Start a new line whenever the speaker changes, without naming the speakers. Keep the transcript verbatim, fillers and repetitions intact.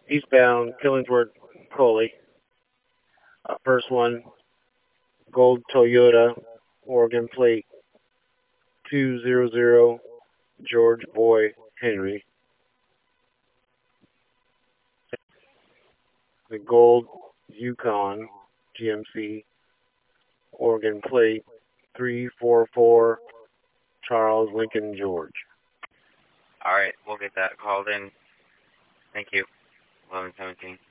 eastbound Killingsworth Coley. Uh, first one, gold Toyota, Oregon plate two zero zero George Boy Henry. The gold Yukon G M C, Oregon plate three four four Charles Lincoln George.
All right, we'll get that called in. Thank you. eleven seventeen.